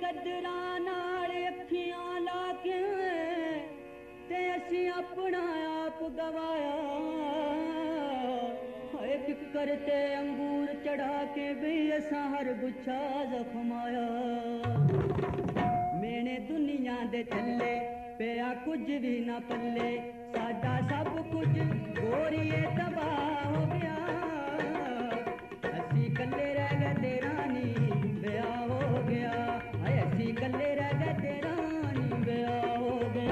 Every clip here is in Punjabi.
ਚੱਦਰਾਂ ਨਾਲ ਅੱਖੀਆਂ ਲਾ ਕੇ ਤੇ ਅਸੀਂ ਆਪਣਾ ਆਪ ਗਵਾਇਆ ਹਾਏ ਕਿੱਕਰ ਤੇ ਅੰਗੂਰ ਚੜਾ ਕੇ ਵੀ ਅਸਾਂ ਹਰ ਗੁੱਛਾ ਜ਼ਖਮਾਇਆ ਮੇਨੇ ਦੁਨੀਆ ਦੇ ਥੱਲੇ ਪਿਆ ਕੁਝ ਵੀ ਨਾ ਪੱਲੇ ਸਾਡਾ ਸਭ ਕੁਝ ਗੋਰੀਏ ਤਬਾਹ ਹੋ ਗਿਆ ਅਸੀਂ ਕੱਲੇ ਰਹਿ ਗਏ ਤੇ ਰਾਨੀ ਵਿਆਹ ਹੋ ਗਿਆ ਹਾਏ ਅਸੀਂ ਕੱਲੇ ਰਹਿ ਗਏ ਤੇ ਰਾਨੀ ਵਿਆਹ ਹੋ ਗਿਆ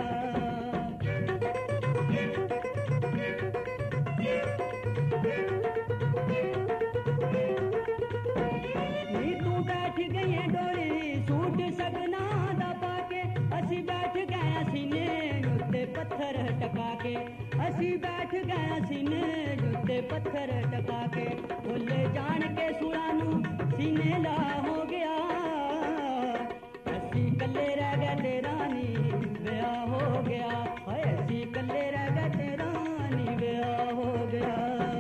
ਨੀ ਤੂੰ ਬੈਠ ਗਈ ਡੋਲੀ ਸੂਟ ਸਗਨਾ ਦਾ ਪਾ ਕੇ ਅਸੀਂ ਬੈਠ ਗਏ ਸੀਨੇ ਉੱਤੇ ਪੱਥਰ ਟਕਾ ਕੇ ਅਸੀਂ ਬੈਠ ਗਏ ਸੀਨੇ ਉੱਤੇ ਪੱਥਰ ਟਕਾ ਕੇ ਭੁੱਲੇ ਜਾਣ ਕੇ ਸੁਣਾ ਨੂੰ ਸੀਨੇ ਲਾ ਹੋ ਗਿਆ ਅਸੀਂ ਕੱਲੇ ਰਹਿ ਗਏ ਤੇ ਰਾਨੀ ਵਿਆਹ ਹੋ ਗਿਆ ਹਾਏ ਅਸੀਂ ਕੱਲੇ ਰਹਿ ਗਏ ਤੇ ਰਾਨੀ ਵਿਆਹ ਹੋ ਗਿਆ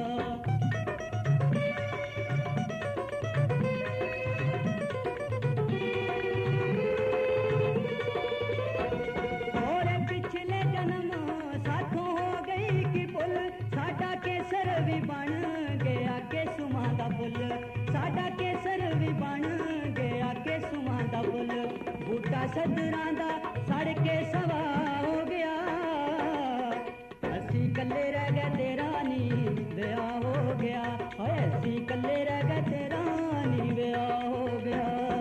ਸਾਡਾ ਕੇਸਰ ਵੀ ਬਣ ਗਿਆ ਕੇਸੂਆਂ ਦਾ ਫੁੱਲ ਸਾਡਾ ਕੇਸਰ ਵੀ ਬਣ ਗਿਆ ਕੇਸੂਆਂ ਦਾ ਫੁੱਲ ਬੂਟਾ ਸੱਜਰਾਂ ਦਾ ਸੜ ਕੇ ਸਵਾ ਹੋ ਗਿਆ ਅਸੀਂ ਕੱਲੇ ਰਹਿ ਗਏ ਤੇ ਰਾਨੀ ਵਿਆਹ ਹੋ ਗਿਆ ਹਾਏ ਅਸੀਂ ਕੱਲੇ ਰਹਿ ਗਏ ਤੇ ਰਾਨੀ ਵਿਆਹ ਹੋ ਗਿਆ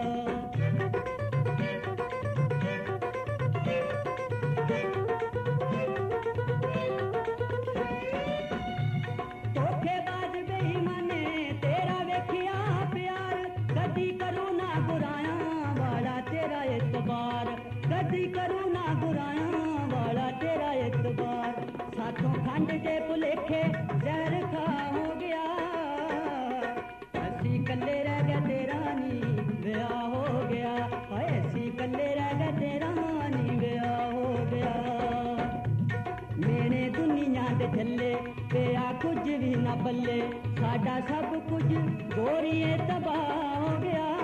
कदी करूँ ना बुराया वाला तेरा एतबार साथों खंड के भुलेखे जहर खा हो गया असी कल्ले रह गए ते रानी विआह हो गया हाय असी कल्ले रह गए ते रानी विआह हो गया मेरे दुनिया दे थल्ले पिया कुछ भी ना पल्ले साडा सब कुछ गोरीए तबाह हो गया